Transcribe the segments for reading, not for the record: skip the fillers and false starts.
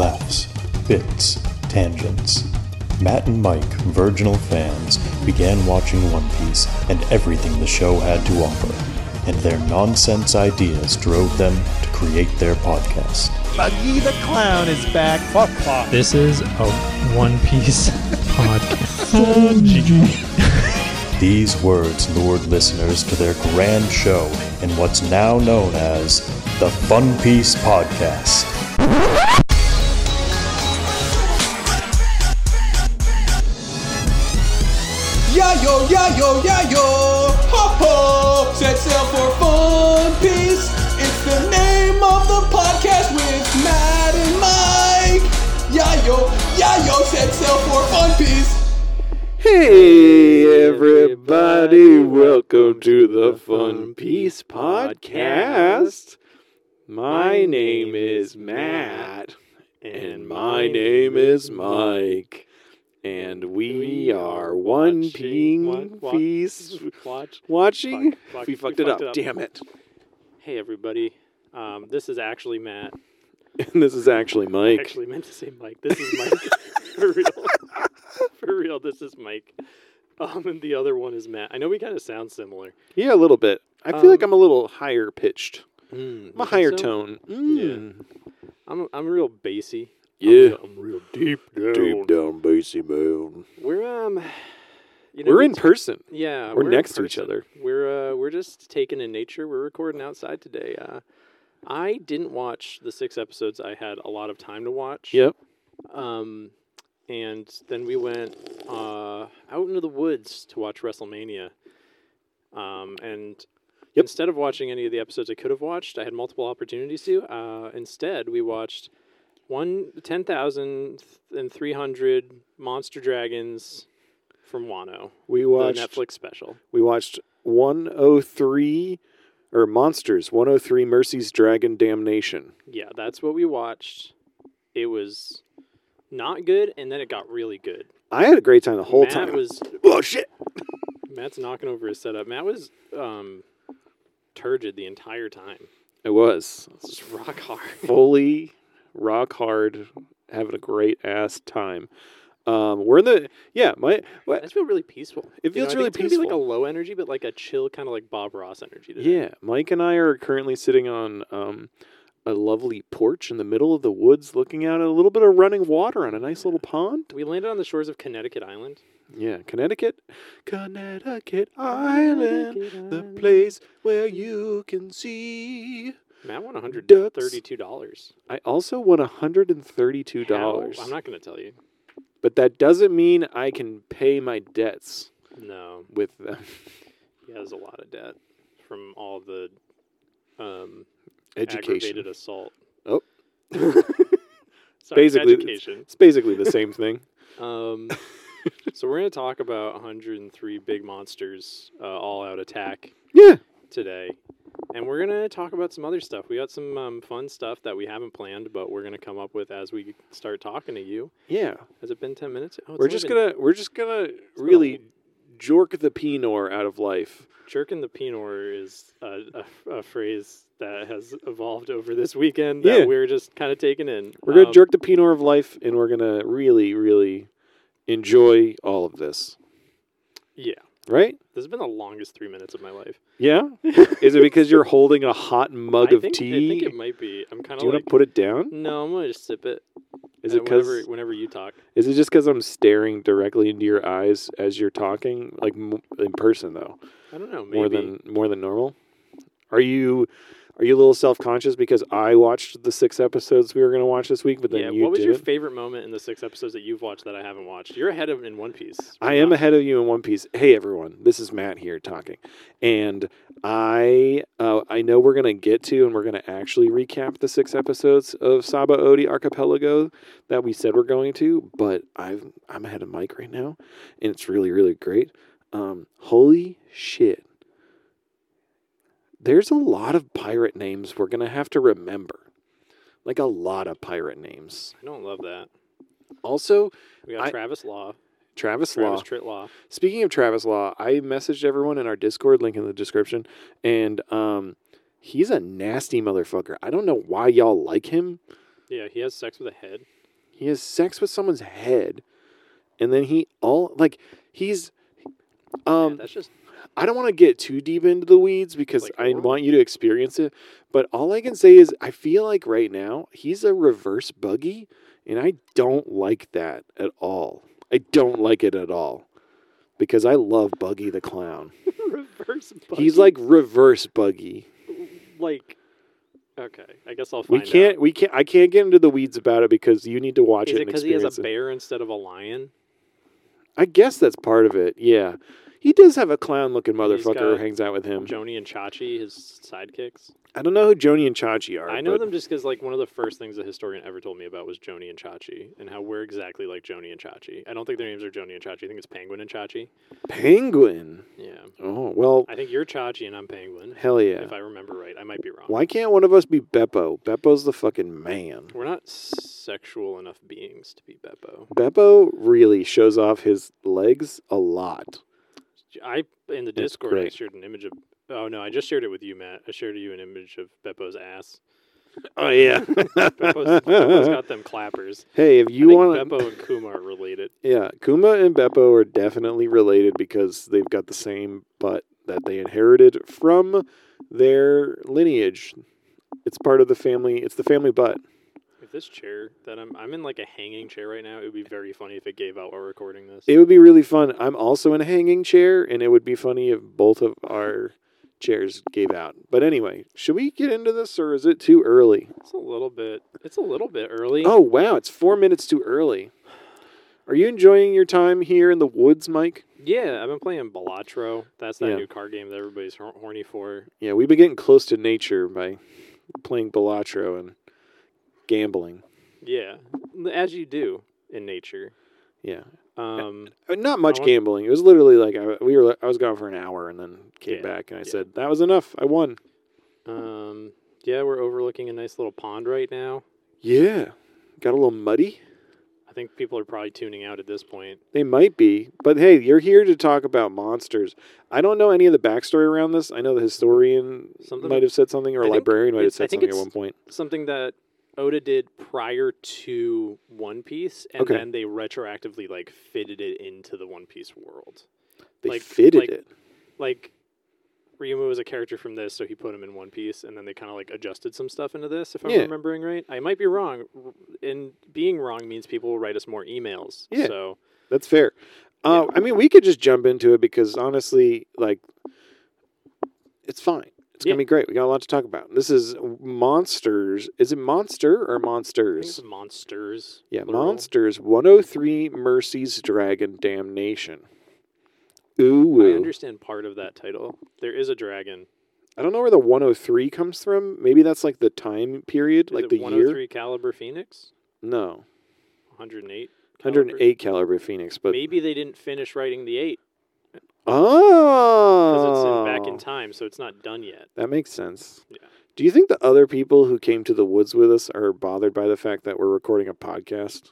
laughs, bits, tangents. Matt and Mike, virginal fans, began watching One Piece and everything the show had to offer, and their nonsense ideas drove them to create their podcast. Buggy the Clown is back. Fuck. This is a One Piece podcast. These words lured listeners to their grand show in what's now known as the Fun Piece Podcast. Yayo, yayo, yayo, ho ho, set sail for Fun Piece. It's the name of the podcast with Matt and Mike. Yayo, yayo, set sail for Fun Piece. Hey everybody, welcome to the Fun Piece Podcast. My name is Matt, and my name is Mike. And we are One Piece watching. We fucked it up. Damn it. Hey, everybody. This is actually Matt. And this is actually Mike. I actually meant to say Mike. This is Mike. For real. For real, this is Mike. And the other one is Matt. I know we kind of sound similar. Yeah, a little bit. I feel like I'm a little higher pitched. I'm a higher so? tone. Yeah. I'm real bassy. Yeah. I'm real deep down. Deep down, bassy man. We're We're in person. Yeah, We're in next to each person. other. We're just taking in nature. We're recording outside today. I didn't watch the 6 episodes I had a lot of time to watch. Yep. And then we went out into the woods to watch WrestleMania. And instead of watching any of the episodes I could have watched, I had multiple opportunities to. Instead, we watched 10,300 Monster Dragons from Wano. We watched the Netflix special. We watched 103 or Monsters 103 Mercy's Dragon Damnation. Yeah, that's what we watched. It was not good, and then it got really good. I had a great time the whole time. Oh shit! Matt's knocking over his setup. Matt was turgid the entire time. It was Just rock hard. fully rock hard, having a great ass time. We're in the I just feel really peaceful. It feels I think really it's gonna be like a peaceful. low energy, but like a chill, kind of like Bob Ross energy today. Yeah. Mike and I are currently sitting on a lovely porch in the middle of the woods, looking out at a little bit of running water on a nice little pond. We landed on the shores of Connecticut Island. Yeah, Connecticut Island, the place where you can see. Matt won $132. Ducks. I also won $132. How? I'm not going to tell you. But that doesn't mean I can pay my debts No. with them. He has a lot of debt from all the Education. aggravated assault. Oh. Sorry, Basically, education. It's basically the same thing. So we're going to talk about 103 big monsters all out attack Yeah. today. And we're going to talk about some other stuff. We got some fun stuff that we haven't planned, but we're going to come up with as we start talking to you. Yeah. Has it been 10 minutes? Oh, We're just gonna really jork the Pinor out of life. Jerking the Pinor is a phrase that has evolved over this weekend that we're just kind of taking in. We're gonna jerk the Pinor of life, and we're gonna really, really enjoy all of this. Yeah. Right? This has been the longest 3 minutes of my life. Yeah? Is it because you're holding a hot mug of tea? I think it might be. I'm kind of Do you want to put it down? No, I'm going to just sip it. Is it because whenever you talk? Is it just because I'm staring directly into your eyes as you're talking, like in person though? I don't know. Maybe more than normal. Are you a little self-conscious because I watched the 6 episodes we were going to watch this week, but then you didn't? What was your favorite moment in the 6 episods that you've watched that I haven't watched? You're ahead of in One Piece. I am ahead of you in One Piece. Hey everyone, this is Matt here talking, and I know we're going to get to and we're going to actually recap the 6 episodes of Saba Odi Archipelago that we said we're going to, but I'm ahead of Mike right now, and it's really, really great. Holy shit. There's a lot of pirate names we're going to have to remember. Like a lot of pirate names. I don't love that. Also, we got Travis Law. Travis Law. Tritlaw. Speaking of Travis Law, I messaged everyone in our Discord, link in the description, and he's a nasty motherfucker. I don't know why y'all like him. Yeah, he has sex with a head. He has sex with someone's head, and then he's That's just I don't want to get too deep into the weeds because Like I horrible? want you to experience it. But all I can say is I feel like right now he's a reverse Buggy, and I don't like that at all. I don't like it at all because I love Buggy the Clown. reverse. Buggy. He's like reverse Buggy. like. Okay, I guess I'll We find can't. out. We can't. I can't get into the weeds about it because you need to watch Is it it and because he has experience a it. bear instead of a lion? I guess that's part of it. Yeah, he does have a clown-looking He's motherfucker who got hangs out with him. Joni and Chachi, his sidekicks. I don't know who Joni and Chachi are. I know but them just because like one of the first things a historian ever told me about was Joni and Chachi and how we're exactly like Joni and Chachi. I don't think their names are Joni and Chachi. I think it's Penguin and Chachi. Penguin. Yeah, Oh well, I think you're Chachi and I'm Penguin. hell yeah. If I remember right, I might be wrong. Why can't one of us be Beppo? Beppo's the fucking man. We're not sexual enough beings to be Beppo. Beppo really shows off his legs a lot. In the That's Discord I great. shared an image of. Oh no, I just shared it with you, Matt. I shared you an image of Beppo's ass. Oh yeah. Beppo's got them clappers. Hey, if I you think want, Beppo and Kuma are related. yeah, Kuma and Beppo are definitely related because they've got the same butt that they inherited from their lineage. It's part of the family. It's the family butt. If this chair that I'm in like a hanging chair right now, it would be very funny if it gave out while recording this. It would be really fun. I'm also in a hanging chair, and it would be funny if both of our chairs gave out. But anyway, should we get into this, or is it too early? It's a little bit early. Oh, wow, it's 4 minutes too early. Are you enjoying your time here in the woods, Mike? Yeah, I've been playing Balatro. That's that Yeah. new card game that everybody's horny for. Yeah, we've been getting close to nature by playing Balatro and gambling. Yeah, as you do in nature. Yeah. Um, Not much want- gambling. It was literally like I was gone for an hour and then came Yeah, back and I yeah. said, that was enough. I won. yeah, we're overlooking a nice little pond right now. Yeah. Got a little muddy. I think people are probably tuning out at this point. They might be, but hey, you're here to talk about monsters. I don't know any of the backstory around this. I know the historian Something- might have said something, or a I think librarian might have I said think something at it's- one point. Something that Oda did prior to One Piece, and Okay. then they retroactively like fitted it into the One Piece world. They like- fitted like- it. Like Ryuma was a character from this, so he put him in One Piece, and then they kind of like adjusted some stuff into this. If I'm Yeah. remembering right, I might be wrong. And being wrong means people will write us more emails. Yeah. So That's fair. I mean, we could just jump into it because honestly, like, it's fine. It's Yeah. gonna be great. We got a lot to talk about. This is Monsters. Is it Monster or I think Monsters? it's monsters. Yeah, plural. Monsters. 103 Mercy's Dragon Damnation. Ooh, I woo. understand part of that title. There is a dragon. I don't know where the 103 comes from. Maybe that's like the time period, Is like it the 103 year. caliber Phoenix? No, 108. 108 caliber Phoenix. But Maybe they didn't finish writing the 8 oh, because it's back in time, so it's not done yet. That makes sense. Yeah. Do you think the other people who came to the woods with us are bothered by the fact that we're recording a podcast?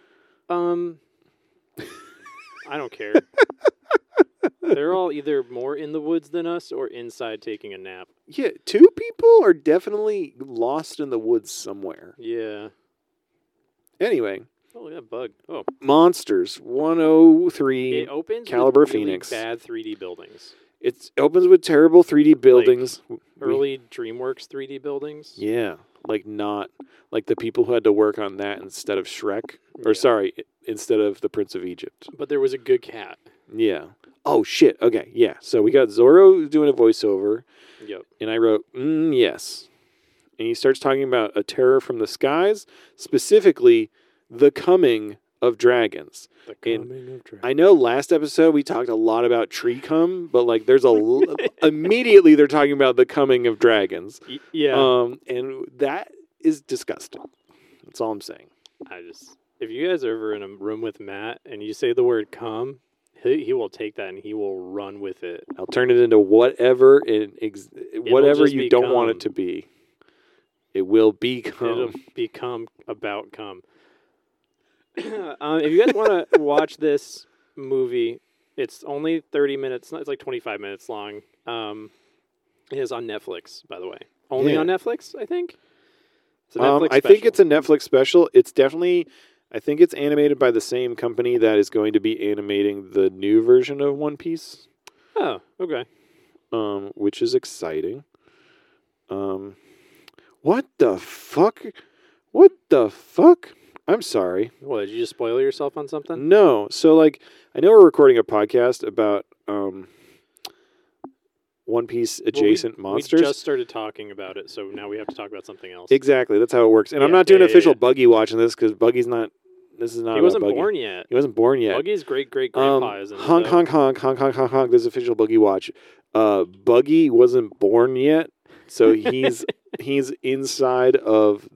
I don't care. They're all either more in the woods than us or inside taking a nap. Yeah, two people are definitely lost in the woods somewhere. Yeah. Anyway, Oh, look at that bug. Oh, Monsters 103. it opens Caliber with really Phoenix. bad 3D buildings. It opens with terrible 3D buildings. Early DreamWorks 3D buildings. Yeah, like not like the people who had to work on that instead of Shrek, or Yeah. sorry, instead of the Prince of Egypt. But there was a good cat. Yeah. Oh shit. Okay. Yeah. So we got Zorro doing a voiceover, Yep. and I wrote, yes. And he starts talking about a terror from the skies, specifically the coming of dragons. The And coming of dragons. I know last episode we talked a lot about tree cum, but like there's immediately they're talking about the coming of dragons. Yeah. And that is disgusting. That's all I'm saying. If you guys are ever in a room with Matt and you say the word come, he will take that and he will run with it. I'll turn it into whatever whatever just you don't want become. it to be. It will become. It'll become about come. If you guys want to watch this movie, it's only 30 minutes. It's like 25 minutes long. It is on Netflix, by the way. Only Yeah. on Netflix, I think. It's a Netflix I think special. it's a Netflix special. It's definitely, I think it's animated by the same company that is going to be animating the new version of One Piece, Oh, okay. which is exciting. What the fuck? What the fuck? I'm sorry. What, did you just spoil yourself on something? No. So, like, I know we're recording a podcast about One Piece adjacent monsters. We just started talking about it, so now we have to talk about something else. Exactly. That's how it works. And I'm Yeah, not doing yeah, official yeah. Buggy watch in this because Buggy's not. This is not. He about wasn't Buggy. born yet. He wasn't born yet. Buggy's great-great-grandpa is in it, honk, though. honk, honk, honk, honk, honk, honk. There's official Buggy watch. Buggy wasn't born yet, so he's inside of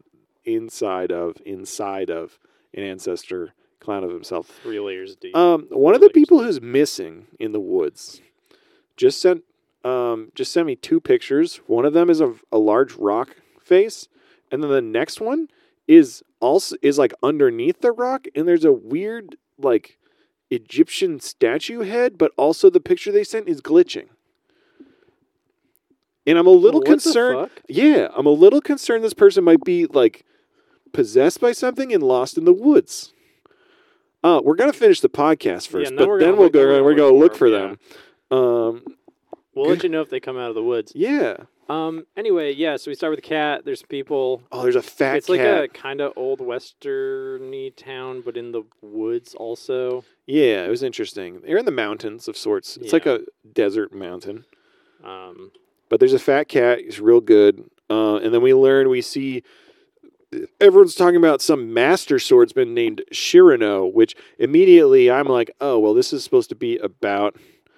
an ancestor clown of himself. 3 layers deep. One of the people who's missing in the woods just sent me 2 pictures. One of them is a large rock face, and then the next one is like underneath the rock, and there's a weird like Egyptian statue head, but also the picture they sent is glitching. And I'm a little What the concerned. fuck? Yeah, I'm a little concerned this person might be like possessed by something and lost in the woods. We're gonna finish the podcast first, then but we're then gonna we're gonna look for them, them. We'll let you know if they come out of the woods. Yeah. Anyway, yeah, so we start with the cat. There's people. Oh, there's a fat It's like cat. a kind of old westerny town, but in the woods also. Yeah, it was interesting. They're in the mountains of sorts. It's like Yeah. a desert mountain. Um, But there's a fat cat. He's real good. And then we see everyone's talking about some master swordsman named Shirano, which immediately I'm like, oh, well, this is supposed to be about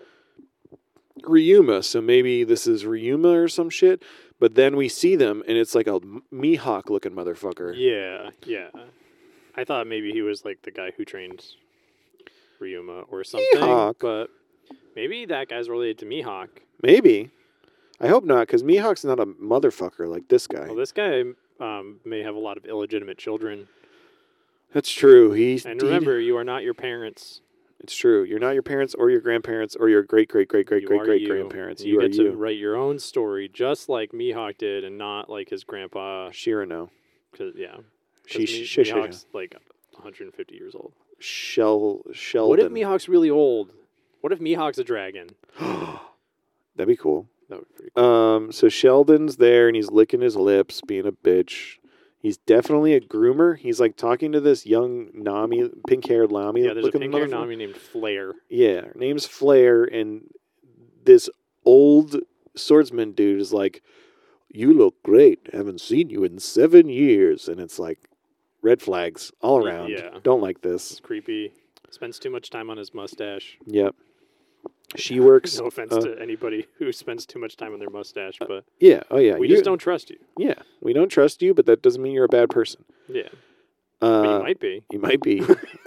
Ryuma. So maybe this is Ryuma or some shit. But then we see them, and it's like a Mihawk looking motherfucker. yeah. I thought maybe he was like the guy who trained Ryuma or something. Mihawk. But maybe that guy's related to Mihawk. Maybe. I hope not, because Mihawk's not a motherfucker like this guy. Well, this guy may have a lot of illegitimate children. That's true. And remember, you are not your parents. It's true. You're not your parents or your grandparents or your great great great great You great are great you. grandparents. You You are get to you. write your own story, just like Mihawk did, and not like his grandpa. Shirano. Cause Sheesh. Mihawk's like 150 years old. Sheldon. What if Mihawk's really old? What if Mihawk's a dragon? That'd be cool. That would be pretty cool. So Sheldon's there and he's licking his lips, being a bitch. He's definitely a groomer. He's like talking to this young Nami, pink-haired Nami. Yeah, there's a looking pink-haired motherfucker. Nami named Flare. Yeah, her name's Flair, and this old swordsman dude is like, "You look great. Haven't seen you in 7 years," and it's like red flags all around. Yeah. Don't like this. It's creepy. Spends too much time on his mustache. Yep. She works. No offense to anybody who spends too much time on their mustache, but Yeah. Oh yeah. we just don't trust you. Yeah, we don't trust you, but that doesn't mean you're a bad person. Yeah, but you might be. You might be.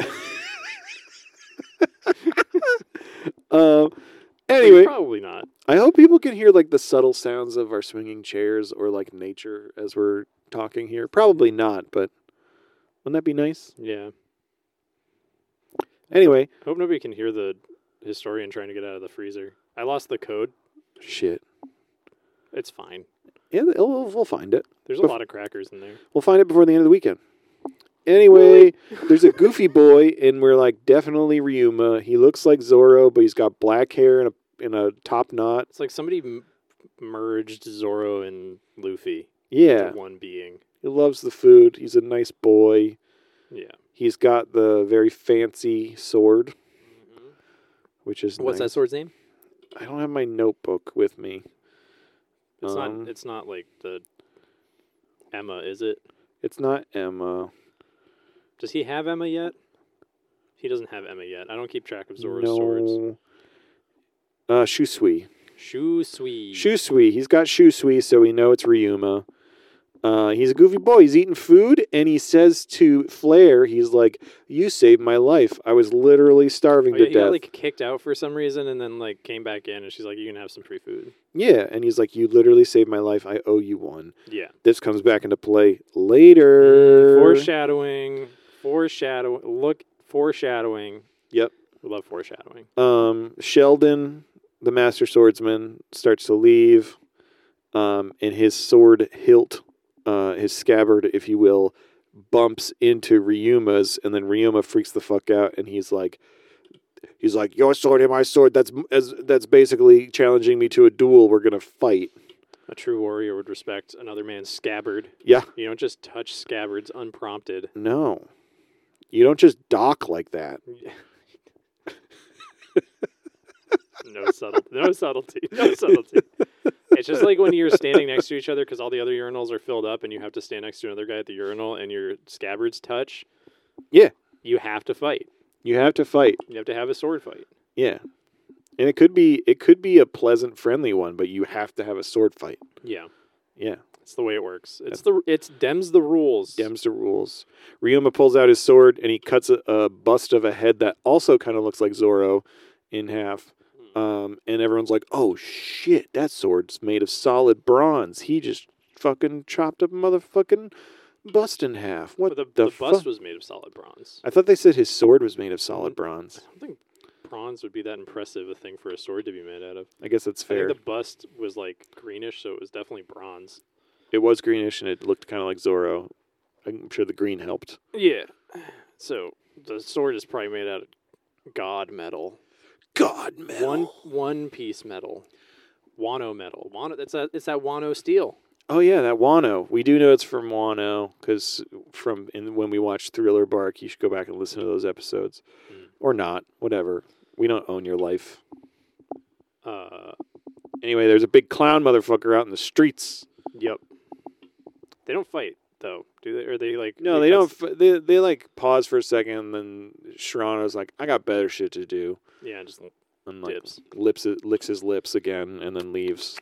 Anyway, Probably not. I hope people can hear like the subtle sounds of our swinging chairs or like nature as we're talking here. Probably not, but wouldn't that be nice? Yeah. Anyway, Hope nobody can hear the historian trying to get out of the freezer. I lost the code. shit. It's fine. Yeah, we'll find it. There's a lot of crackers in there. We'll find it before the end of the weekend. Anyway, there's a goofy boy, and we're like, definitely Ryuma. He looks like Zoro, but he's got black hair and a top knot. It's like somebody merged Zoro and Luffy Yeah, into one being. he loves the food. He's a nice boy. Yeah. He's got the very fancy sword, which is What's that nice. sword's name? I don't have my notebook with me. It's not. It's not like the Emma, is it? It's not Emma. Does he have Emma yet? He doesn't have Emma yet. I don't keep track of Zoro's No. swords. Shusui. Shu Sui. Shusui. He's got Shusui, so we know it's Ryuma. He's a goofy boy. He's eating food, and he says to Flare, he's like, "You saved my life. I was literally starving Oh, to yeah, he death." got like kicked out for some reason, and then like came back in, and she's like, "You can have some free food." Yeah, and he's like, "You literally saved my life. I owe you one." Yeah. This comes back into play later. Foreshadowing. Foreshadowing. Yep. We love foreshadowing. Sheldon, the master swordsman, starts to leave, and his sword hilt his scabbard, if you will, bumps into Ryuma's, and then Ryuma freaks the fuck out, and he's like, your sword and my sword. That's basically challenging me to a duel. We're gonna fight. A true warrior would respect another man's scabbard. Yeah. You don't just touch scabbards unprompted. No, you don't just dock like that. No subtlety. It's just like when you're standing next to each other because all the other urinals are filled up and you have to stand next to another guy at the urinal and your scabbards touch. Yeah. You have to fight. You have to fight. You have to have a sword fight. Yeah. And it could be a pleasant, friendly one, but you have to have a sword fight. Yeah. Yeah. It's the way it works. It's Dems the rules. Dems the rules. Ryuma pulls out his sword and he cuts a bust of a head that also kind of looks like Zoro in half. And everyone's like, oh shit, that sword's made of solid bronze. He just fucking chopped a motherfucking bust in half. What But the the fuck? bust was made of solid bronze. I thought they said his sword was made of solid bronze. I don't think bronze would be that impressive a thing for a sword to be made out of. I guess that's I fair. think the bust was like greenish, so it was definitely bronze. It was greenish and it looked kind of like Zoro. I'm sure the green helped. Yeah. So the sword is probably made out of god metal. God, metal. One piece metal. Wano metal. It's that Wano steel. Oh yeah, that Wano. We do know it's from Wano because when we watched Thriller Bark, you should go back and listen to those episodes, or not. Whatever. We don't own your life. Anyway, there's a big clown motherfucker out in the streets. Yep. They don't fight though, do they? Or they like? No, they don't. They like pause for a second, and then Shirano's like, "I got better shit to do." Yeah, just And like dips. licks his lips again, and then leaves.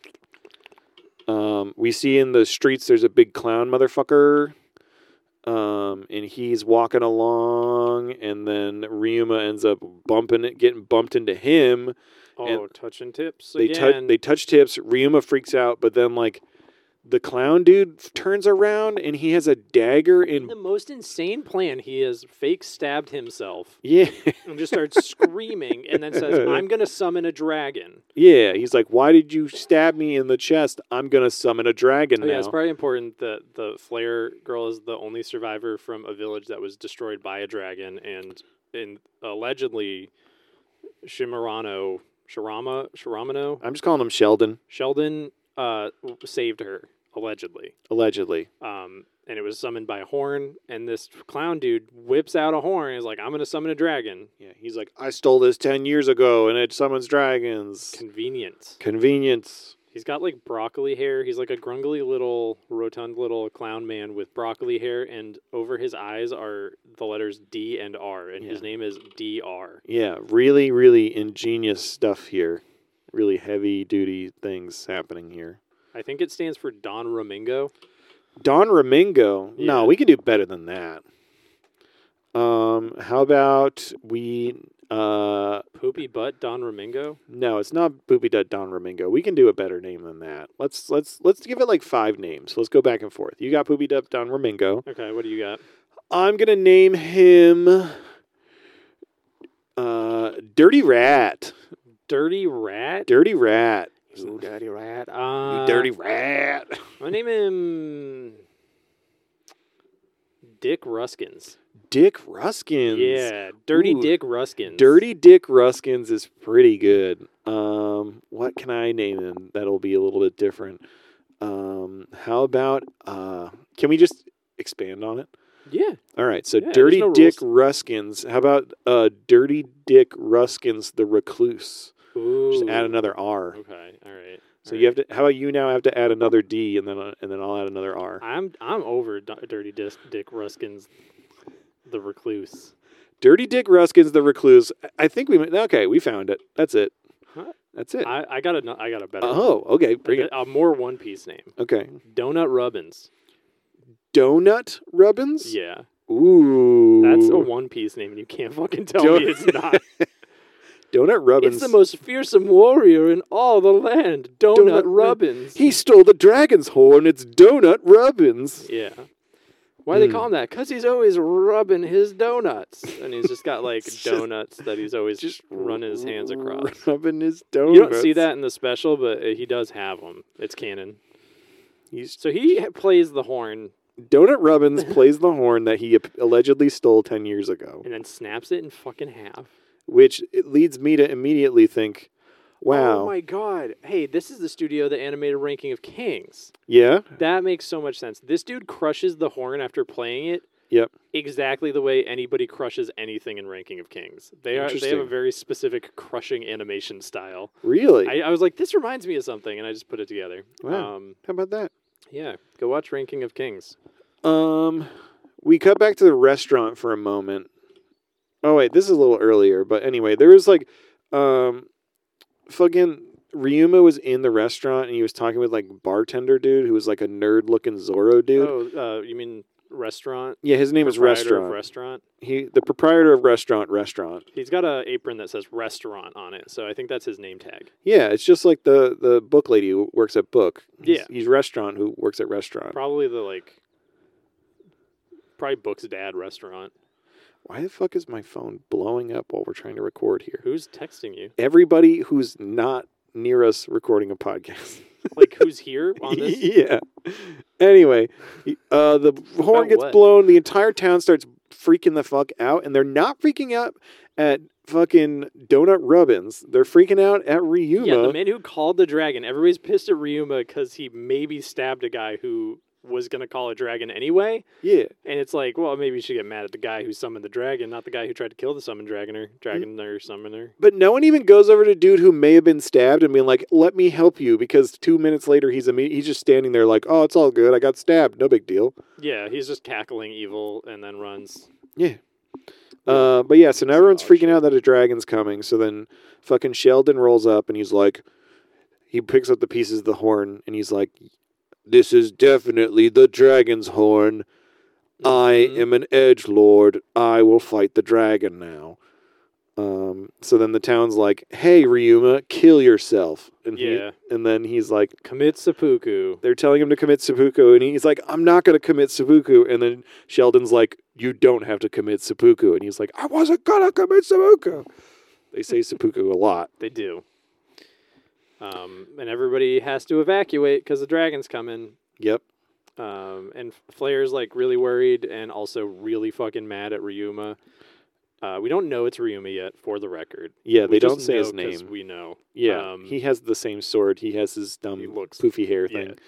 We see in the streets there's a big clown motherfucker, and he's walking along, and then Ryuma ends up getting bumped into him. Oh, touching tips They again. they touch tips. Ryuma freaks out, but then like the clown dude turns around and he has a dagger in. The most insane plan. He has fake stabbed himself Yeah, and just starts screaming, and then says, "I'm gonna summon a dragon." yeah. He's like, "Why did you stab me in the chest? I'm gonna summon a dragon now." Yeah, it's probably important that the Flare girl is the only survivor from a village that was destroyed by a dragon, and allegedly Shiramano. I'm just calling him Sheldon. Sheldon saved her, allegedly. Allegedly. And it was summoned by a horn, and this clown dude whips out a horn and is like, I'm going to summon a dragon. Yeah, he's like, I stole this 10 years ago, and it summons dragons. Convenient. Convenience. He's got like broccoli hair. He's like a grungly little, rotund little clown man with broccoli hair, and over his eyes are the letters D and R, and his name is DR. Yeah, really, really ingenious stuff here. Really heavy-duty things happening here. I think it stands for Don Ramingo. Don Ramingo? Yeah. No, we can do better than that. How about we... Poopy Butt Don Ramingo? No, it's not Boopy Dud Don Ramingo. We can do a better name than that. Let's give it like 5 names. Let's go back and forth. You got Poopy Dud Don Ramingo. Okay, what do you got? I'm gonna name him Dirty Rat. Dirty Rat? Dirty Rat. Ooh, Dirty Rat. You dirty rat. I'll name him Dick Ruskins. Dick Ruskins. Yeah, Dirty Ooh, Dick Ruskins. Dirty Dick Ruskins is pretty good. What can I name him that'll be a little bit different? How about can we just expand on it? Yeah. All right, so Yeah, Dirty there's no Dick rules. Ruskins. How about Dirty Dick Ruskins the Recluse? Ooh. Just add another R. Okay, all right. So you have to. How about you now have to add another D and then I'll add another R. I'm over Dirty Dick Ruskins, the Recluse. Dirty Dick Ruskins the Recluse. I think we found it. That's it. Huh? That's it. I got a better. Oh, okay. Bring it. A more One Piece name. Okay. Donut Rubbins. Donut Rubbins? Yeah. Ooh. That's a One Piece name, and you can't fucking tell me it's not. Donut Rubbins. It's the most fearsome warrior in all the land. Donut Rubbins. He stole the dragon's horn. It's Donut Rubbins. Yeah. Why do they call him that? Because he's always rubbing his donuts. And he's just got like donuts that he's always just running his hands across. Rubbing his donuts. You don't see that in the special, but he does have them. It's canon. So he plays the horn Donut Rubbins plays the horn that he allegedly stole 10 years ago, and then snaps it in fucking half. which it leads me to immediately think, wow. Oh my god. Hey, this is the studio that animated Ranking of Kings. Yeah? That makes so much sense. This dude crushes the horn after playing it Yep. exactly the way anybody crushes anything in Ranking of Kings. They have a Interesting. very specific crushing animation style. Really? I was like, this reminds me of something, and I just put it together. Wow. How about that? Yeah, go watch Ranking of Kings. We cut back to the restaurant for a moment. Oh wait, this is a little earlier, but anyway, there was like, fucking Ryuma was in the restaurant and he was talking with like bartender dude who was like a nerd looking Zorro dude. Oh, you mean restaurant? Yeah, his name is Proprietor of Restaurant. Restaurant. The proprietor of Restaurant. He's got an apron that says restaurant on it, so I think that's his name tag. Yeah, it's just like the book lady who works at Book. Yeah. He's Restaurant who works at Restaurant. Probably probably Book's dad restaurant. Why the fuck is my phone blowing up while we're trying to record here? Who's texting you? Everybody who's not near us recording a podcast. Like, who's here on this? Yeah. Anyway, the horn About gets what? blown. The entire town starts freaking the fuck out, and they're not freaking out at fucking Donut Rubbins. They're freaking out at Ryuma. Yeah, the man who called the dragon. Everybody's pissed at Ryuma because he maybe stabbed a guy who was going to call a dragon anyway. Yeah. And it's like, well, maybe you should get mad at the guy who summoned the dragon, not the guy who tried to kill the summoned dragon or summoner. But no one even goes over to dude who may have been stabbed and being like, let me help you, because 2 minutes later he's just standing there like, oh, it's all good. I got stabbed. No big deal. Yeah, he's just cackling evil and then runs. Yeah. But yeah, so now everyone's Oh, freaking shit. out that a dragon's coming. So then fucking Sheldon rolls up and he's like, he picks up the pieces of the horn and he's like, this is definitely the dragon's horn. I Mhm. am an edgelord. I will fight the dragon now. So then the town's like, hey, Ryuma, kill yourself. And Yeah. and then he's like, Commit seppuku. they're telling him to commit seppuku, and he's like, I'm not going to commit seppuku. And then Sheldon's like, you don't have to commit seppuku. And he's like, I wasn't going to commit seppuku. They say seppuku a lot. They do. And everybody has to evacuate because the dragon's coming. Yep. And Flair's like really worried and also really fucking mad at Ryuma. We don't know it's Ryuma yet, for the record. Yeah, We they don't just say know his 'cause name. We know. Yeah, he has the same sword. He has his dumb He looks- poofy hair yeah. thing.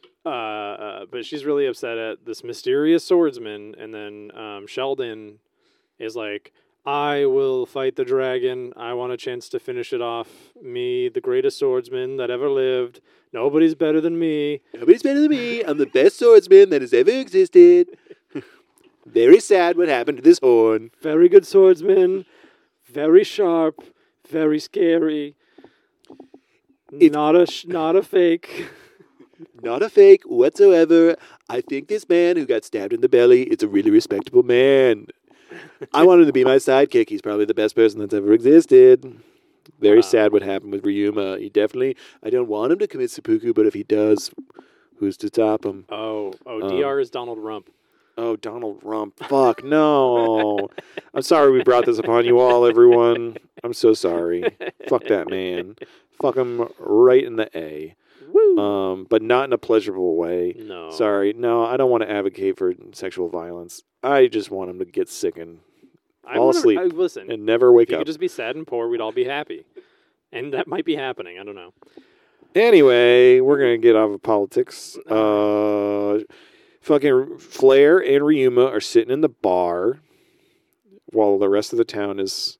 But she's really upset at this mysterious swordsman, and then Sheldon is like, I will fight the dragon. I want a chance to finish it off. Me, the greatest swordsman that ever lived. Nobody's better than me. Nobody's better than me. I'm the best swordsman that has ever existed. Very sad what happened to this horn. Very good swordsman. Very sharp. Very scary. Not a fake. Not a fake whatsoever. I think this man who got stabbed in the belly is a really respectable man. I want him to be my sidekick. He's probably the best person that's ever existed. Very sad what happened with Ryuma. I don't want him to commit seppuku, but if he does, who's to top him? DR is Donald Rump. Oh, Donald Rump. Fuck, no. I'm sorry we brought this upon you all, everyone. I'm so sorry. Fuck that man. Fuck him right in the A. Woo! But not in a pleasurable way. No. Sorry. No, I don't want to advocate for sexual violence. I just want him to get sick and fall asleep Listen, and never wake if he up. could just be sad and poor, we'd all be happy. And that might be happening. I don't know. Anyway, we're going to get off of politics. Fucking Flair and Ryuma are sitting in the bar while the rest of the town is,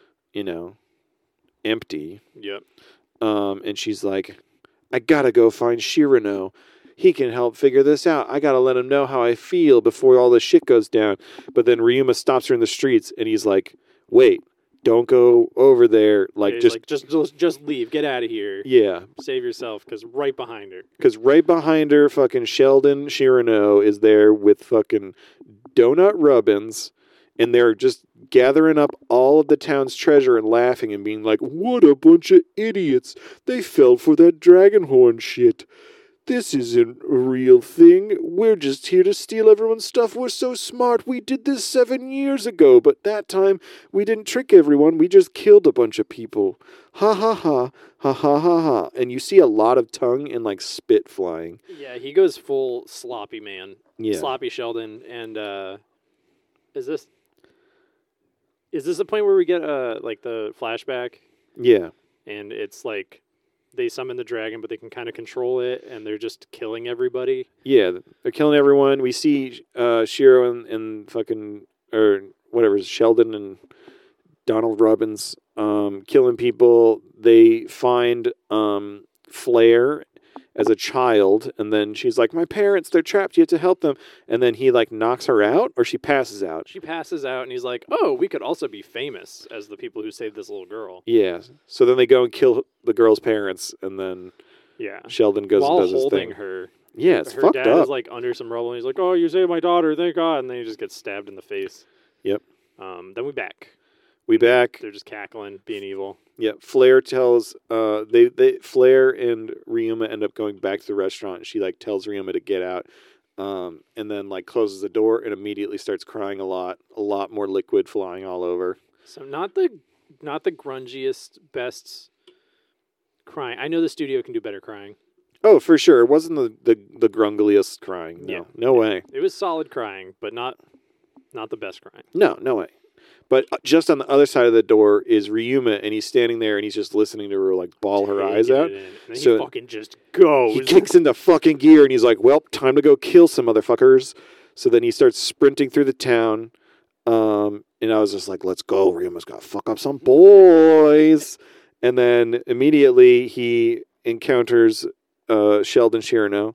empty. Yep. And she's like, I gotta go find Shirano. He can help figure this out. I gotta let him know how I feel before all this shit goes down. But then Ryuma stops her in the streets and he's like, wait, don't go over there. Just leave. Get out of here. Yeah. Save yourself, because right behind her. Because right behind her, fucking Sheldon Shirano is there with fucking Donut Rubbins, and they're just gathering up all of the town's treasure and laughing and being like, what a bunch of idiots. They fell for that dragon horn shit. This isn't a real thing. We're just here to steal everyone's stuff. We're so smart. We did this 7 years ago, but that time we didn't trick everyone. We just killed a bunch of people. Ha ha ha. Ha ha ha ha. And you see a lot of tongue and like spit flying. Yeah, he goes full sloppy man. Yeah. Sloppy Sheldon. And is this the point where we get like the flashback? Yeah. And it's like they summon the dragon, but they can kind of control it, and they're just killing everybody. Yeah, they're killing everyone. We see Shiro and fucking, or whatever, Sheldon and Donald Robbins killing people. They find Flair as a child, and then she's like, my parents, they're trapped, you have to help them. And then he like knocks her out, or she passes out. She passes out, and he's like, oh, we could also be famous as the people who saved this little girl. Yeah, so then they go and kill the girl's parents, and then Sheldon goes while and does his holding thing. her. Yeah, it's her fucked dad up. is like under some rubble, and he's like, oh, you saved my daughter, thank God. And then he just gets stabbed in the face. Yep. Then we back. We back. They're just cackling, being evil. Yeah, Flair tells Flair and Ryuma end up going back to the restaurant, and she like tells Ryuma to get out, and then like closes the door and immediately starts crying a lot more liquid flying all over. So not the grungiest, best crying. I know the studio can do better crying. Oh, for sure, it wasn't the grungliest crying. No, Yeah. no way. It was solid crying, but not the best crying. No way. But just on the other side of the door is Ryuma, and he's standing there, and he's just listening to her like bawl her eyes Taking out. it in. And then So he fucking just goes. He kicks into fucking gear, and he's like, well, time to go kill some motherfuckers. So then he starts sprinting through the town, and I was just like, let's go. Ryuma's got to fuck up some boys. And then immediately he encounters Sheldon Shirano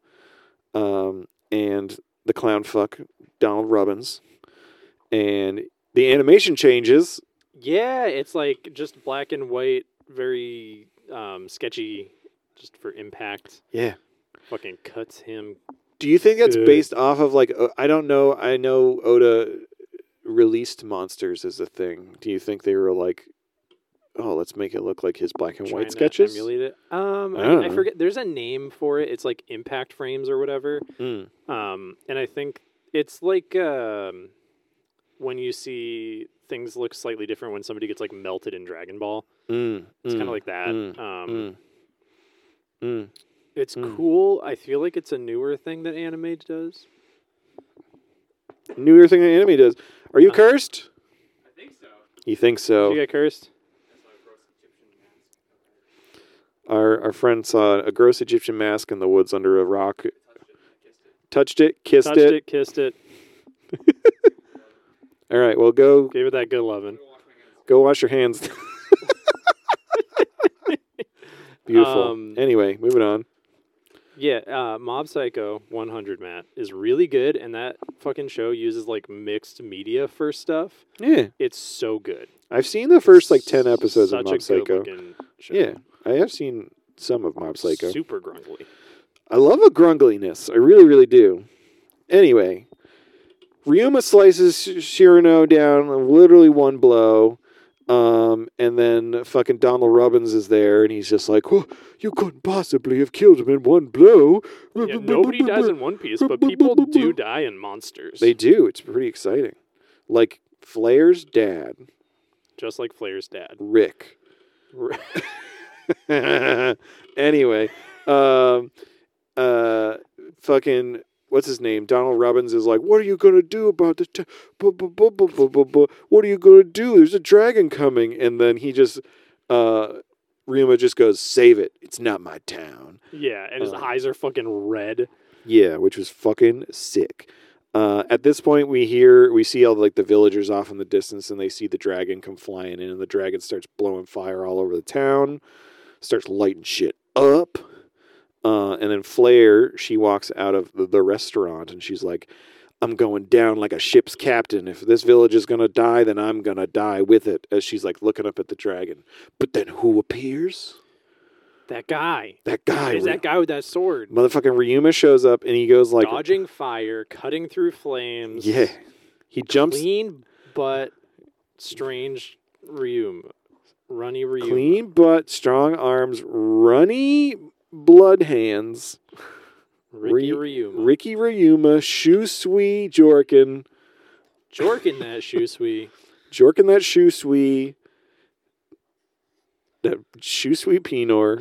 and the clown fuck, Donald Robbins. And the animation changes. Yeah, it's like just black and white, very sketchy, just for impact. Yeah. Fucking cuts him. Do you think that's Good. based off of like, I don't know. I know Oda released monsters as a thing. Do you think they were like, oh, let's make it look like his black and Trying white to sketches? emulate it. I I forget. There's a name for it. It's like impact frames or whatever. Mm. And I think it's like when you see things look slightly different when somebody gets like melted in Dragon Ball. It's kind of like that. It's cool. I feel like it's a newer thing that anime does. Newer thing that anime does. Are you cursed? I think so. You think so? Did you get cursed? Our friend saw a gross Egyptian mask in the woods under a rock. Touched it, kissed Touched it. it, kissed it, All right, well, go gave it that good loving. wash your hands. Beautiful. Anyway, moving on. Yeah, Mob Psycho 100, Matt, is really good, and that fucking show uses like mixed media for stuff. Yeah, It's so good. I've seen the first like 10 episodes of Such Mob a Psycho. good-looking show. Yeah, I have seen some of Mob Psycho. Super grungly. I love a grungliness. I really, really do. Anyway, Ryuma slices Shirano down in literally one blow. And then fucking Donald Robbins is there, and he's just like, well, you couldn't possibly have killed him in one blow. Yeah, nobody dies in One Piece, but people do die in Monsters. They do. It's pretty exciting. Like Flair's dad, Just like Flair's dad. Rick. Anyway, fucking what's his name? Donald Robbins is like, what are you gonna do about the? What are you gonna do? There's a dragon coming, and then he just, Ryuma just goes, save it. It's not my town. Yeah, and his eyes are fucking red. Yeah, which was fucking sick. At this point, we see all like the villagers off in the distance, and they see the dragon come flying in, and the dragon starts blowing fire all over the town, starts lighting shit up. And then Flair, she walks out of the restaurant, and she's like, I'm going down like a ship's captain. If this village is going to die, then I'm going to die with it, as she's like looking up at the dragon. But then who appears? That guy. That guy. Is that guy with that sword? Motherfucking Ryuma shows up, and he goes like... Dodging fire, cutting through flames. Yeah. He jumps... Clean but strange Ryuma. Runny Ryuma. Clean butt, strong arms, runny blood hands. Ricky Ryuma. Ricky Ryuma, Shusui Jorkin. Jorkin that Shusui. Jorkin that Shusui. That Shusui Pinor.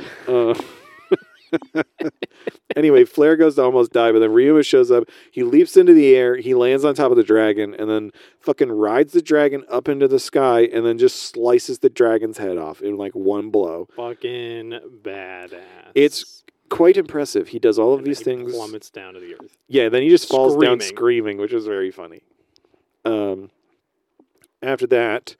Anyway, Flair goes to almost die, but then Ryuma shows up. He leaps into the air. He lands on top of the dragon and then fucking rides the dragon up into the sky and then just slices the dragon's head off in like one blow. Fucking badass. It's quite impressive. He does all of these things. Plummets down to the earth. Yeah, then he just falls down Screaming. screaming, which is very funny. After that,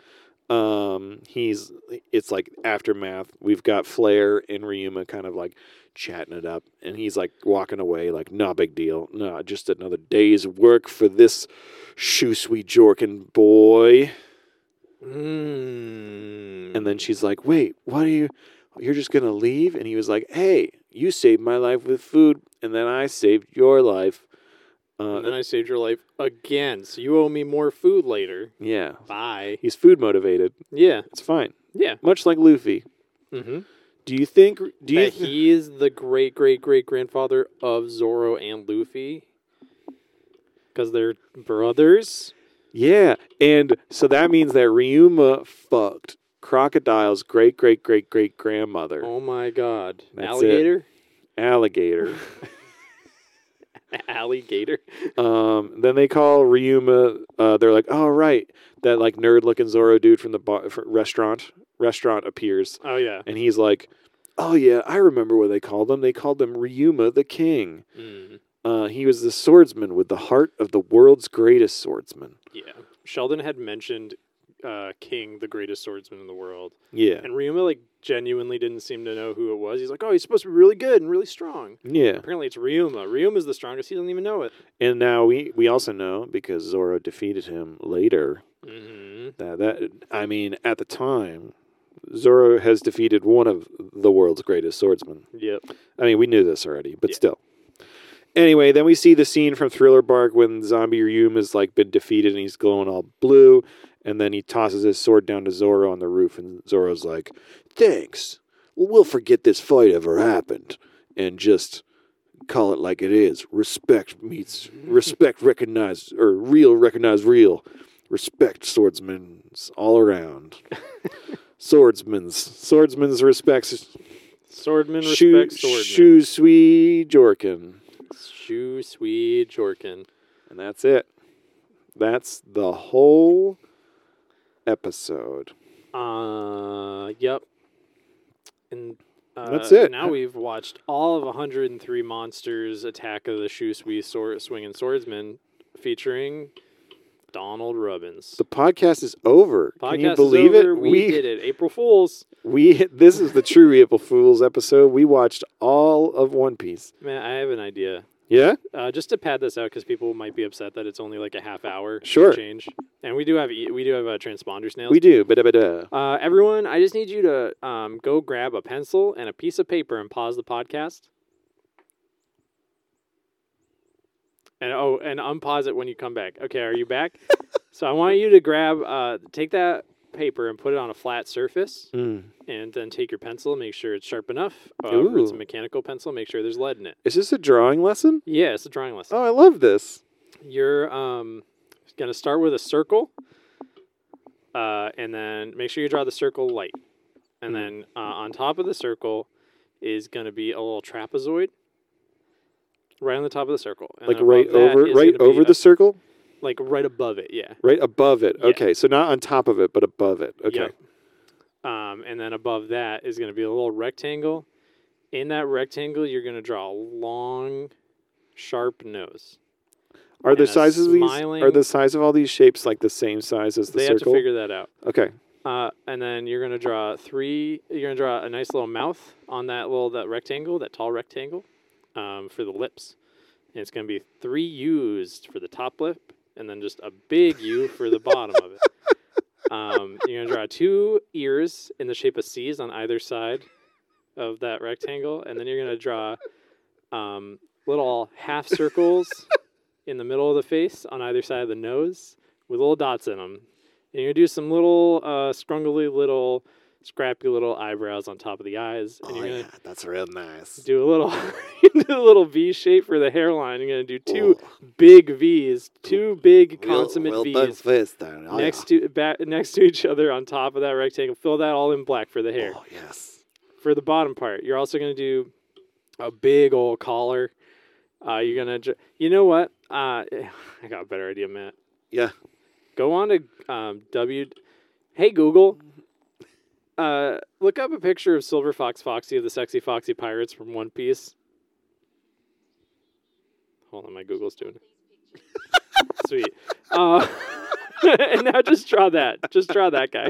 it's like aftermath. We've got Flair and Ryuma kind of like chatting it up, and he's like walking away like, no big deal. No, just another day's work for this Shusui Jorkin boy. And then she's like, wait, you're just going to leave? And he was like, hey, you saved my life with food, and then I saved your life. And then I saved your life again, so you owe me more food later. Yeah. Bye. He's food motivated. Yeah. It's fine. Yeah. Much like Luffy. Mm-hmm. Do you think... he is the great-great-great-grandfather of Zoro and Luffy? Because they're brothers? Yeah, and so that means that Ryuma fucked Crocodile's great-great-great-great-grandmother. Oh my god. That's Alligator? Alligator. Alligator? Then they call Ryuma, they're like, oh, right, that like nerd-looking Zoro dude from the restaurant appears. Oh yeah. And he's like, oh yeah, I remember what they called him. They called him Ryuma the King. He was the swordsman with the heart of the world's greatest swordsman. Yeah. Sheldon had mentioned King, the greatest swordsman in the world. Yeah. And Ryuma, like, genuinely didn't seem to know who it was. He's like, oh, he's supposed to be really good and really strong. Yeah. Apparently it's Ryuma. Ryuma's the strongest. He doesn't even know it. And now we also know, because Zoro defeated him later, that I mean, at the time, Zoro has defeated one of the world's greatest swordsmen. Yep. I mean, we knew this already, but still. Anyway, then we see the scene from Thriller Bark when Zombie Ryuma's like been defeated and he's glowing all blue, and then he tosses his sword down to Zoro on the roof, and Zoro's like, "Thanks. We'll forget this fight ever happened and just call it like it is. Respect meets respect, recognize or real recognize real. Respect swordsmen's all around. Swordsman's respects. Swordman respects swordman. Shusui Jorkin." Shusui Jorkin. And that's it. That's the whole episode. Yep. And that's it. Now we've watched all of 103 Monsters Attack of the Shusui Swinging Swordsman featuring Donald Robbins. The podcast is over. Can you Podcast believe is over. it? We did it. April Fools. This is the true April Fools episode. We watched all of One Piece. Man, I have an idea. Yeah? Just to pad this out, because people might be upset that it's only like a half hour Sure. change. And we do have transponder snails. We do. Everyone, I just need you to go grab a pencil and a piece of paper and pause the podcast. And unpause it when you come back. Okay, are you back? So I want you to take that paper and put it on a flat surface, and then take your pencil, make sure it's sharp enough. It's a mechanical pencil, make sure there's lead in it. Is this a drawing lesson? Yeah, it's a drawing lesson. Oh, I love this. You're going to start with a circle, and then make sure you draw the circle light. And then on top of the circle is going to be a little trapezoid. Right on the top of the circle. And like then right over the circle? Like right above it, yeah. Right above it. Yeah. Okay, so not on top of it, but above it. Okay. Yep. And then above that is going to be a little rectangle. In that rectangle, you're going to draw a long, sharp nose. Are the And a sizes of these? smiling- Are the size of all these shapes like the same size as the They circle? have to figure that out. Okay. And then you're going to draw a nice little mouth on that rectangle, that tall rectangle, for the lips. And it's going to be 3 U's for the top lip, and then just a big U for the bottom of it. You're going to draw 2 ears in the shape of C's on either side of that rectangle, and then you're going to draw little half circles in the middle of the face on either side of the nose with little dots in them. And you're going to do some little scrungly little scrappy little eyebrows on top of the eyes, and you're gonna that's real nice. do a little V shape for the hairline. You're gonna do two big V's, two big consummate V's next to each other on top of that rectangle. Fill that all in black for the hair. Oh yes. For the bottom part, you're also gonna do a big old collar. You're gonna, you know what? I got a better idea, Matt. Yeah. Go on to Hey Google. Look up a picture of Silver Fox Foxy of the Sexy Foxy Pirates from One Piece. Hold on, my Google's doing it. Sweet. And now just draw that. Just draw that guy.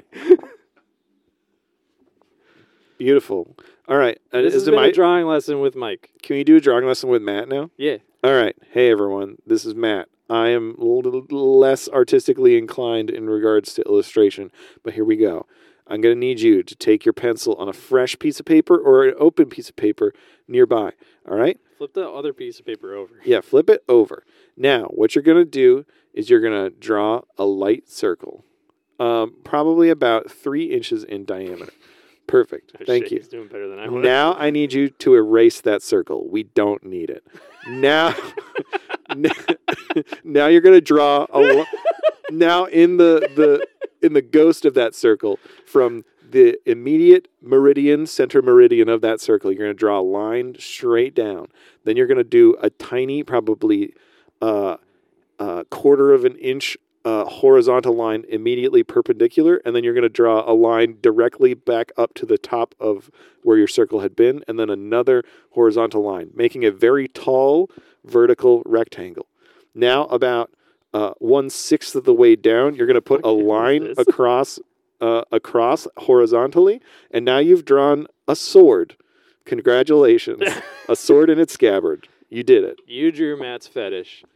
Beautiful. All right. This has been a drawing lesson with Mike. Can we do a drawing lesson with Matt now? Yeah. All right. Hey, everyone. This is Matt. I am a little less artistically inclined in regards to illustration, but here we go. I'm going to need you to take your pencil on a fresh piece of paper or an open piece of paper nearby. All right? Flip the other piece of paper over. Yeah, flip it over. Now, what you're going to do is you're going to draw a light circle, probably about 3 inches in diameter. Perfect. Thank you. He's doing better than I would. Now I need you to erase that circle. We don't need it. Now, now you're going to draw now in the ghost of that circle, from the immediate center meridian of that circle, you're going to draw a line straight down. Then you're going to do a tiny, probably quarter of an inch horizontal line immediately perpendicular, and then you're going to draw a line directly back up to the top of where your circle had been, and then another horizontal line, making a very tall vertical rectangle. Now, about 1/6 of the way down, you're going to put a line across horizontally, and now you've drawn a sword. Congratulations. A sword in its scabbard. You did it. You drew Matt's fetish.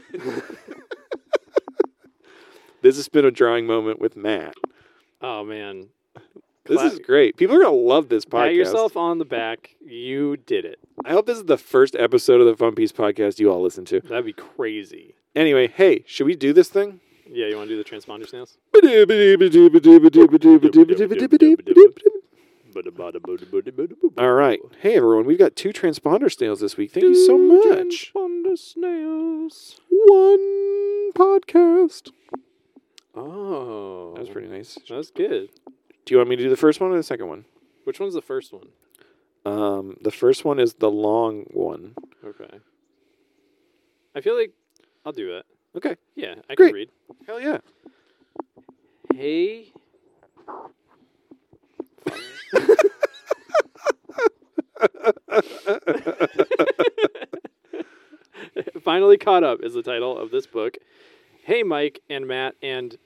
This has been a drawing moment with Matt. Oh, man. This is great. People are going to love this podcast. Pat yourself on the back. You did it. I hope this is the first episode of the Fun Piece podcast you all listen to. That'd be crazy. Anyway, hey, should we do this thing? Yeah, you want to do the transponder snails? All right. Hey, everyone. We've got 2 transponder snails this week. Thank you so much. Transponder snails. 1 podcast. Oh. That was pretty nice. That was good. Do you want me to do the first one or the second one? Which one's the first one? The first one is the long one. Okay. I feel like I'll do it. Okay. Yeah, I Great. can read. Hell yeah. Hey. Finally Caught Up is the title of this book. Hey, Mike and Matt and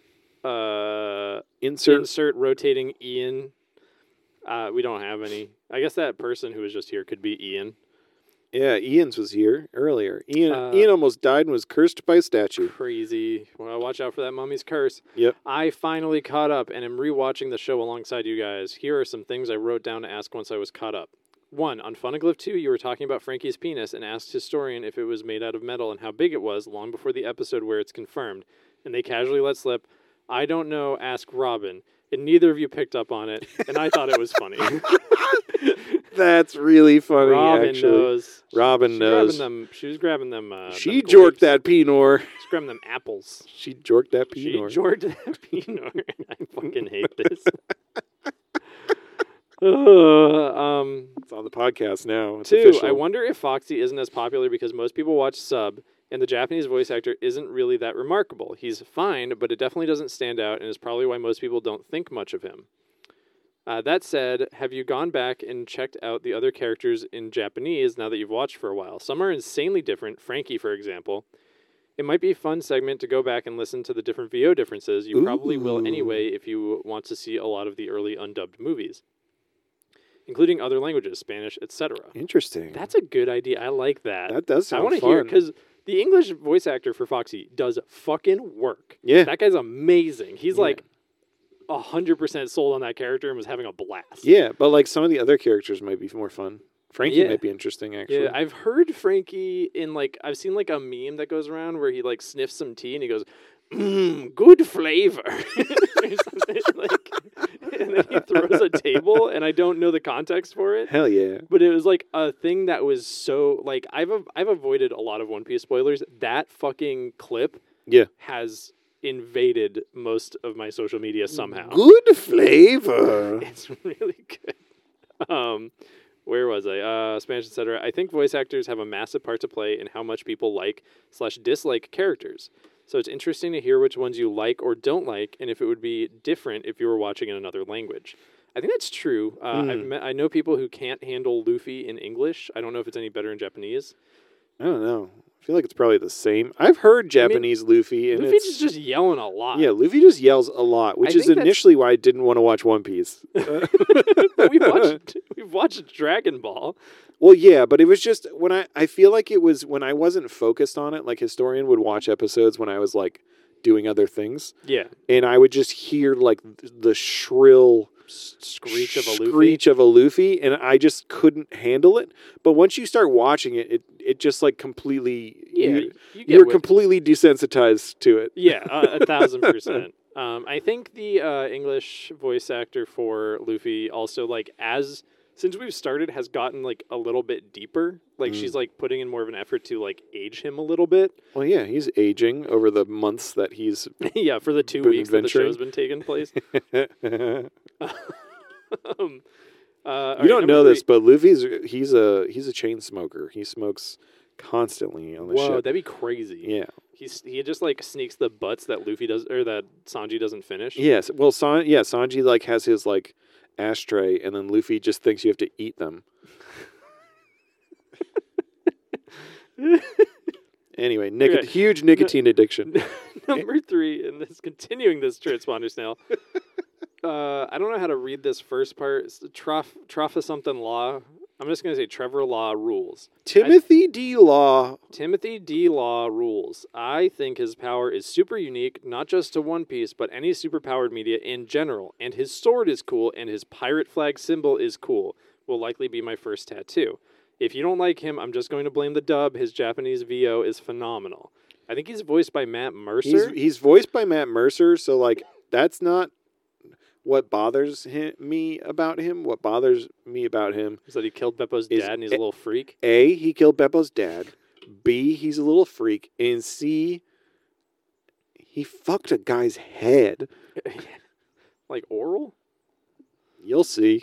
insert rotating Ian. We don't have any. I guess that person who was just here could be Ian. Yeah, Ian's was here earlier. Ian almost died and was cursed by a statue. Crazy. Well, watch out for that mummy's curse. Yep. I finally caught up and am rewatching the show alongside you guys. Here are some things I wrote down to ask once I was caught up. 1. On Funiglyph 2, you were talking about Frankie's penis and asked historian if it was made out of metal and how big it was long before the episode where it's confirmed. And they casually let slip, I don't know, ask Robin. And neither of you picked up on it, and I thought it was funny. That's really funny, Robin actually. knows. Robin knows. She was grabbing them. She jorked that Pinot. She's grabbing them apples. She jorked that Pinot. She jorked that Pinot. I fucking hate this. It's on the podcast now. It's 2, official. I wonder if Foxy isn't as popular because most people watch sub, and the Japanese voice actor isn't really that remarkable. He's fine, but it definitely doesn't stand out, and is probably why most people don't think much of him. That said, have you gone back and checked out the other characters in Japanese now that you've watched for a while? Some are insanely different, Frankie, for example. It might be a fun segment to go back and listen to the different VO differences. You probably will anyway if you want to see a lot of the early undubbed movies, including other languages, Spanish, etc. Interesting. That's a good idea. I like that. That does sound I want to fun. hear, because the English voice actor for Foxy does fucking work. Yeah. That guy's amazing. He's like 100% sold on that character and was having a blast. Yeah, but like some of the other characters might be more fun. Frankie might be interesting, actually. Yeah, I've heard Frankie in I've seen a meme that goes around where he sniffs some tea and he goes, good flavor. Or something. and then he throws a table, and I don't know the context for it. Hell yeah. But it was like a thing that was so like I've avoided a lot of One Piece spoilers. That fucking clip Yeah. has invaded most of my social media somehow. Good flavor. It's really good. Where was I? Spanish, etc. I think voice actors have a massive part to play in how much people like/dislike characters. So it's interesting to hear which ones you like or don't like, and if it would be different if you were watching in another language. I think that's true. I know people who can't handle Luffy in English. I don't know if it's any better in Japanese. I don't know. I feel like it's probably the same. I've heard Japanese Luffy, and Luffy's it's just yelling a lot. yeah, Luffy just yells a lot, which I is think that's- initially why I didn't want to watch One Piece. We've watched Dragon Ball. Well, yeah, but it was just when I feel like it was when I wasn't focused on it. Like Historian would watch episodes when I was like doing other things, Yeah. and I would just hear like the shrill Screech of a Luffy. screech of a Luffy, and I just couldn't handle it. But once you start watching it, it just like completely Yeah, you get you're what- completely desensitized to it. Yeah, 1,000%. I think the English voice actor for Luffy also since we've started has gotten like a little bit deeper. Like she's like putting in more of an effort to like age him a little bit. Well, yeah, he's aging over the months that he's. Yeah, for the 2 Been weeks that the adventuring. show's been taking place. You don't know this, but Luffy's he's a chain smoker. He smokes constantly on the Whoa, ship. that'd be crazy. Yeah. He just like sneaks the butts that Luffy does or that Sanji doesn't finish. Yes. Well, Sanji like has his like ashtray, and then Luffy just thinks you have to eat them. Anyway, Okay. huge nicotine addiction. Number 3, and this continuing this transponder snail. I don't know how to read this first part. It's Truffa something law. I'm just gonna say Trevor Law rules. Timothy D. Law. Timothy D. Law rules. I think his power is super unique, not just to One Piece, but any superpowered media in general. And his sword is cool, and his pirate flag symbol is cool. Will likely be my first tattoo. If you don't like him, I'm just going to blame the dub. His Japanese VO is phenomenal. I think he's voiced by Matt Mercer. He's voiced by Matt Mercer, so like that's not what bothers me about him. What bothers me about him Is that he killed Beppo's is dad and he's a little freak? A, he killed Beppo's dad. B, he's a little freak. And C, he fucked a guy's head. Like oral? You'll see.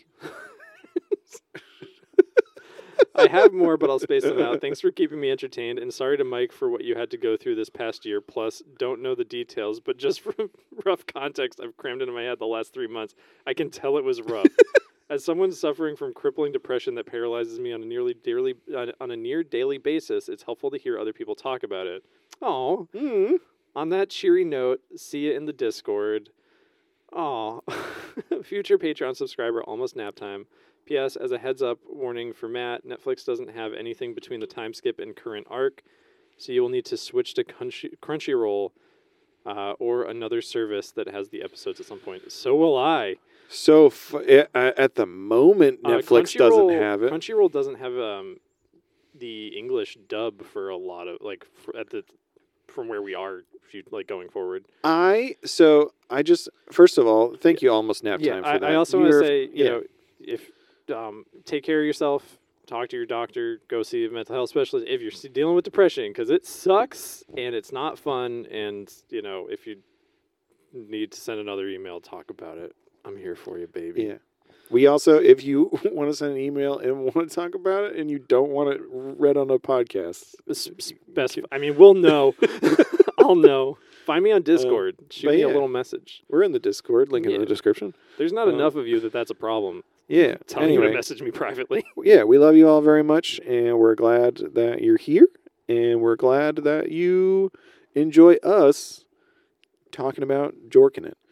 I have more, but I'll space them out. Thanks for keeping me entertained, and sorry to Mike for what you had to go through this past year. Plus, don't know the details, but just from rough context I've crammed into my head the last 3 months, I can tell it was rough. As someone suffering from crippling depression that paralyzes me on a near daily basis, it's helpful to hear other people talk about it. Oh, on that cheery note, see you in the Discord. Oh, future Patreon subscriber, almost nap time. P.S. As a heads up warning for Matt, Netflix doesn't have anything between the time skip and current arc, so you will need to switch to Crunchyroll or another service that has the episodes at some point. So will I. So at the moment, Netflix doesn't have it. Crunchyroll doesn't have the English dub for a lot of from where we are, going forward. First of all, thank you, Almost Nap Time, for that. I also want to say, you know, if take care of yourself, talk to your doctor, go see a mental health specialist if you're dealing with depression, because it sucks and it's not fun. And, you know, if you need to send another email, talk about it. I'm here for you, baby. Yeah. We also, if you want to send an email and want to talk about it and you don't want it read on a podcast. We'll know. I'll know. Find me on Discord. Shoot me a yeah. little message. We're in the Discord, link in the description. There's not enough of you that's a problem. Yeah. Tell you to message me privately. Yeah, we love you all very much, and we're glad that you're here, and we're glad that you enjoy us talking about jorking it.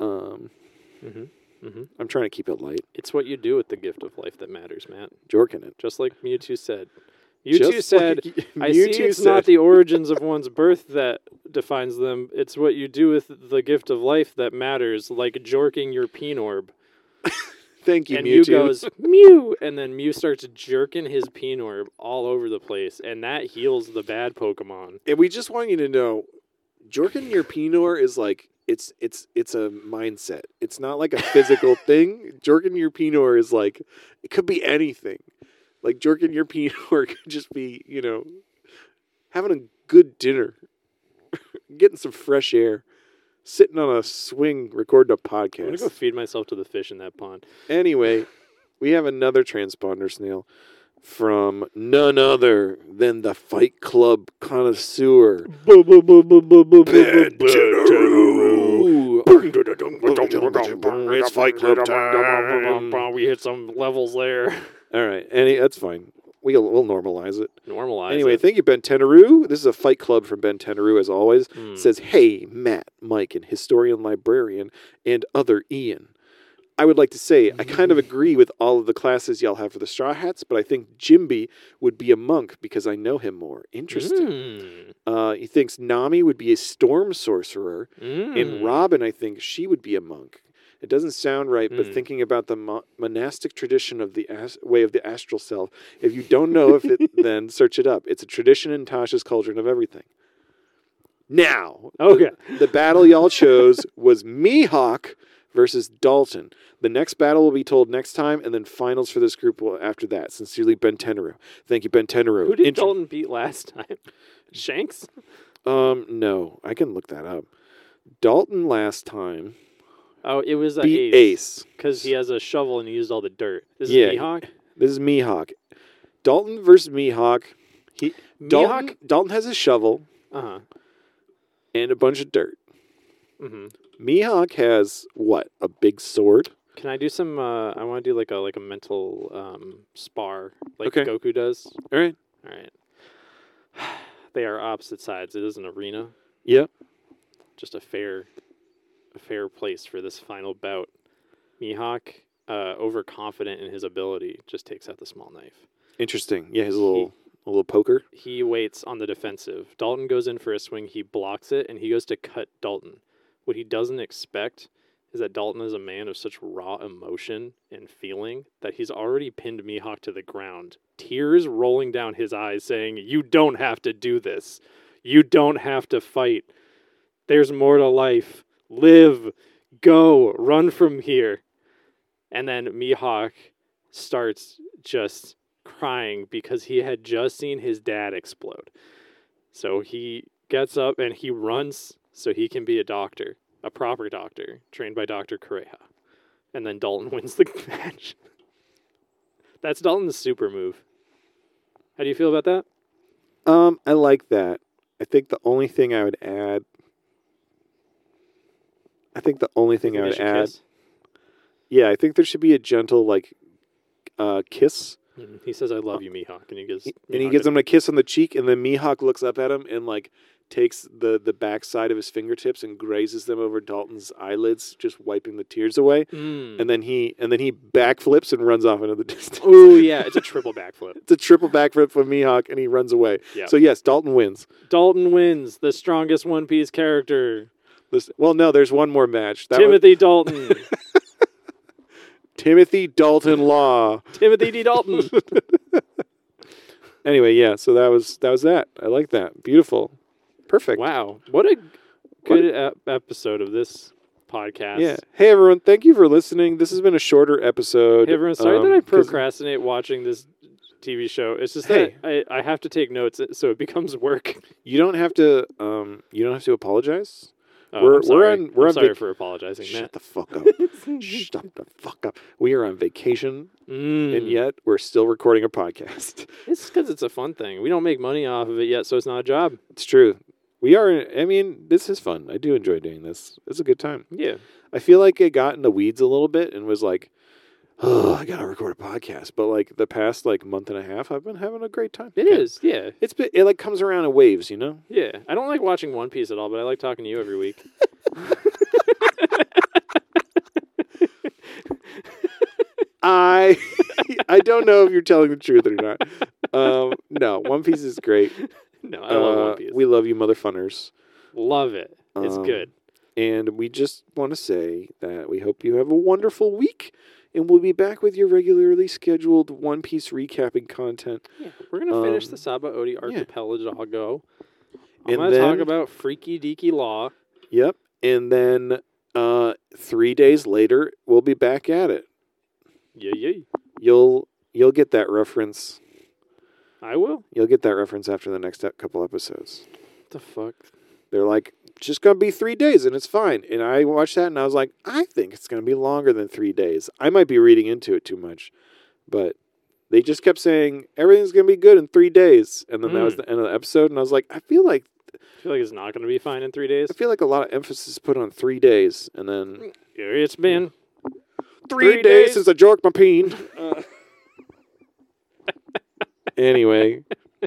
I'm trying to keep it light. It's what you do with the gift of life that matters, Matt. Jorking it. Just like Mewtwo said. Mewtwo said, I Mewtwo see it's said. not the origins of one's birth that defines them. It's what you do with the gift of life that matters, like jorking your Peenorb. Thank you, And Mewtwo. Mew goes, Mew! And then Mew starts jerking his Peenorb all over the place, and that heals the bad Pokemon. And we just want you to know, jorking your Peenor is like it's a mindset. It's not like a physical thing. Jorgen Europeanor is like, it could be anything. Like Jorgen Europeanor could just be, having a good dinner, getting some fresh air, sitting on a swing, recording a podcast. I'm going to go feed myself to the fish in that pond. Anyway, we have another transponder snail from none other than the Fight Club connoisseur. It's Fight Club time. We hit some levels there. All right, that's fine. We'll normalize it. Normalize Anyway, it. thank you, Ben Tenaru. This is a Fight Club from Ben Tenaru, as always. Says, hey, Matt, Mike, and historian, librarian, and other Ian. I would like to say I kind of agree with all of the classes y'all have for the Straw Hats, but I think Jimby would be a monk because I know him more. Interesting. He thinks Nami would be a storm sorcerer, and Robin, I think she would be a monk. It doesn't sound right, but thinking about the monastic tradition of the way of the astral self, if you don't know if it, then search it up. It's a tradition in Tasha's Cauldron of Everything. Now, Okay. the battle y'all chose was Mihawk versus Dalton. The next battle will be told next time, and then finals for this group will after that. Sincerely, Ben Tenaru. Thank you, Ben Tenaru. Who did Dalton beat last time? Shanks? No, I can look that up. Dalton last time Oh, it was beat Ace. Ace. Because he has a shovel and he used all the dirt. This is Yeah. Mihawk? This is Mihawk. Dalton versus Mihawk. Dalton has a shovel Uh-huh. and a bunch of dirt. Mm-hmm. Mihawk has what? A big sword. Can I do some, I want to do like a mental spar, like Okay. Goku does. All right. All right. They are opposite sides. It is an arena. Yep. Just a fair place for this final bout. Mihawk, overconfident in his ability, just takes out the small knife. Interesting. Yeah, his little poker. He waits on the defensive. Dalton goes in for a swing. He blocks it, and he goes to cut Dalton. What he doesn't expect is that Dalton is a man of such raw emotion and feeling that he's already pinned Mihawk to the ground. Tears rolling down his eyes saying, "You don't have to do this. You don't have to fight. There's more to life. Live. Go. Run from here." And then Mihawk starts just crying because he had just seen his dad explode. So he gets up and he runs so he can be a doctor, a proper doctor, trained by Dr. Correa. And then Dalton wins the match. That's Dalton's super move. How do you feel about that? I like that. I think the only thing I would add. Kiss? Yeah, I think there should be a gentle kiss. He says, "I love you, Mihawk," and he gives him a kiss on the cheek, and then Mihawk looks up at him and takes the backside of his fingertips and grazes them over Dalton's eyelids, just wiping the tears away. And then he backflips and runs off into the distance. Oh yeah, it's a triple backflip. It's a triple backflip from Mihawk, and he runs away. Yep. So yes, Dalton wins. Dalton wins, the strongest One Piece character. Well, no, there's one more match. Timothy Dalton. Timothy Dalton Law. Timothy D. Dalton. Anyway, yeah, so that was that. I like that. Beautiful. Perfect. Wow. What a good episode of this podcast. Yeah. Hey, everyone. Thank you for listening. This has been a shorter episode. Hey, everyone. Sorry that I procrastinate watching this TV show. It's just that I have to take notes so it becomes work. You don't have to apologize. Oh, I'm sorry. I'm sorry for apologizing, Shut Matt. the fuck up. Shut the fuck up. We are on vacation, and yet we're still recording a podcast. It's because it's a fun thing. We don't make money off of it yet, so it's not a job. It's true. We are. I mean, this is fun. I do enjoy doing this. It's a good time. Yeah. I feel like I got in the weeds a little bit and was like, oh, I gotta record a podcast. But the past month and a half, I've been having a great time. It is, yeah. It comes around in waves, you know? Yeah. I don't like watching One Piece at all, but I like talking to you every week. I don't know if you're telling the truth or not. No, One Piece is great. No, I love One Piece. We love you, motherfunners. Love it. It's good. And we just want to say that we hope you have a wonderful week. And we'll be back with your regularly scheduled One Piece recapping content. Yeah, we're going to finish the Saba Odi Archipelago. I'm And going to talk then- about Freaky Deaky Law. Yep. and then 3 days later, we'll be back at it. Yay. You'll get that reference. I will. You'll get that reference after the next couple episodes. What the fuck? They're like, just going to be 3 days and it's fine. And I watched that and I was like, I think it's going to be longer than 3 days. I might be reading into it too much. But they just kept saying, everything's going to be good in 3 days. And then that was the end of the episode. And I was like, I feel like it's not going to be fine in 3 days. I feel like a lot of emphasis is put on 3 days. And then... Here it's been 3 days since I jorked my peen. Anyway.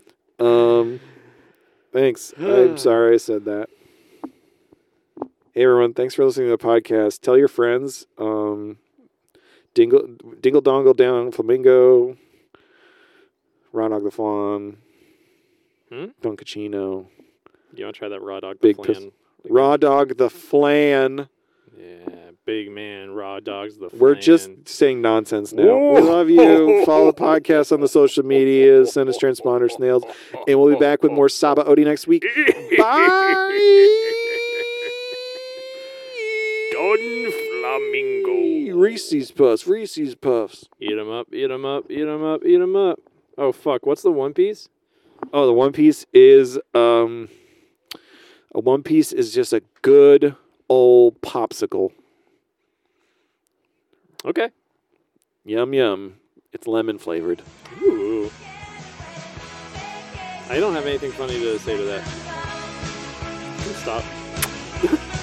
Thanks. I'm sorry I said that. Hey, everyone. Thanks for listening to the podcast. Tell your friends. Dingle Dongle Down Flamingo. Raw Dog the Flan. Dunkachino. You want to try that Raw Dog Big the Flan? Raw Dog the Flan. Yeah, big man. Raw Dogs the Flan. We're just saying nonsense now. We love you. Follow the podcast on the social media. Send us transponder snails. And we'll be back with more Saba Odie next week. Bye. Golden Flamingo. Reese's Puffs. Eat 'em up, eat 'em up, eat 'em up, eat 'em up. Oh, fuck. What's the One Piece? Oh, the One Piece is... a One Piece is just a good old popsicle. Okay. Yum, yum. It's lemon flavored. Ooh. I don't have anything funny to say to that. Stop.